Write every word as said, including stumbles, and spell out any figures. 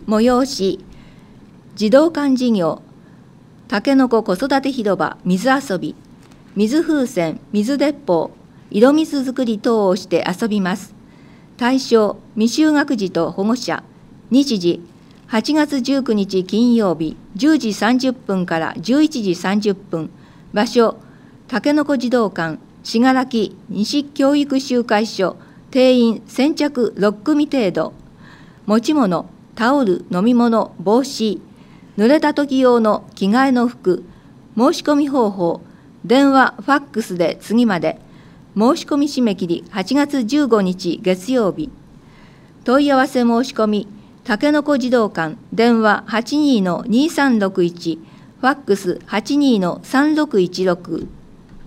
催し、児童館事業、たけのこ子育て広場水遊び、水風船、水鉄砲、井戸水作り等をして遊びます。対象、未就学児と保護者。日時、はちがつじゅうくにち金曜日、じゅうじさんじゅっぷんからじゅういちじさんじゅっぷん。場所、たけのこ児童館、信楽西教育集会所、定員先着ろっくみ程度。持ち物、タオル、飲み物、帽子、濡れた時用の着替えの服。申し込み方法、電話、ファックスで次まで。申し込み締め切りはちがつじゅうごにち月曜日。問い合わせ申し込み、たけのこ児童館、電話 はちにーのにさんろくいち、ファックス はちにーのさんろくいちろく。